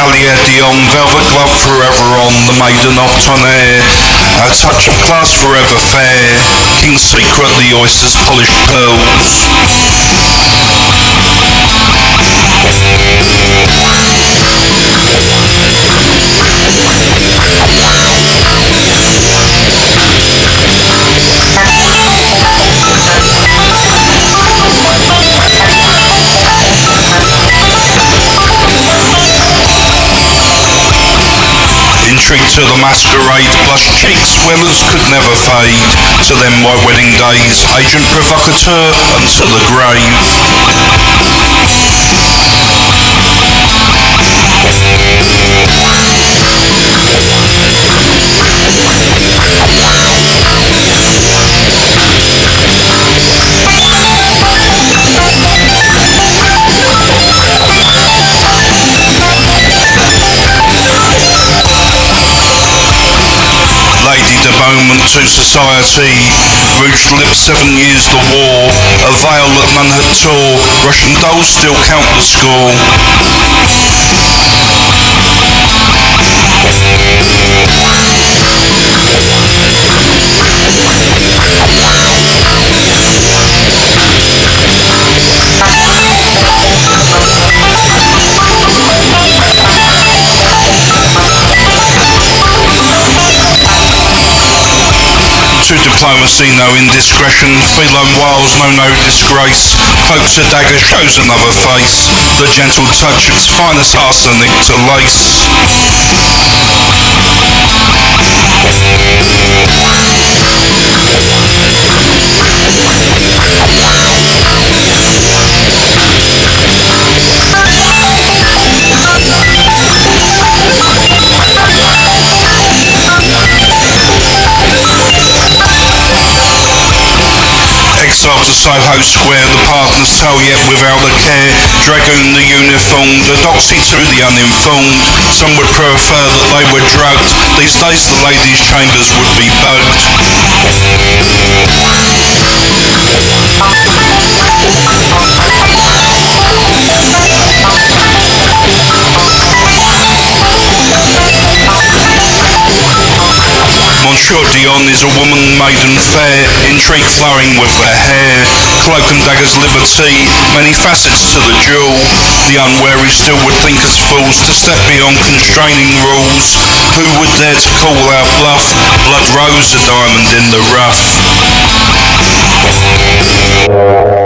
Chevalier Dion, velvet glove forever on, the maiden of Tonnerre, our touch of class forever fair, King's secret, the oyster's polished pearls. Intrigue to the masquerade, blush cheeks swimmers could never fade. To them my wedding days, agent provocateur unto the grave. Lady de Beaumont to society, rouged lips 7 years the war, a veil that none had tore, Russian dolls still count the score. To diplomacy no indiscretion, feline wiles know no disgrace, cloaks a dagger shows another face, the gentle touch its finest arsenic to lace. Exile to Soho Square, the partners tell yet without the care, dragoon the uniformed, a doxy to the uninformed, some would prefer that they were drugged, these days the ladies' chambers would be bugged. Monsieur Dion is a woman maiden fair, intrigue flowing with her hair, cloak and dagger's liberty, many facets to the jewel, the unwary still would think us fools to step beyond constraining rules, who would dare to call our bluff, blood rose a diamond in the rough.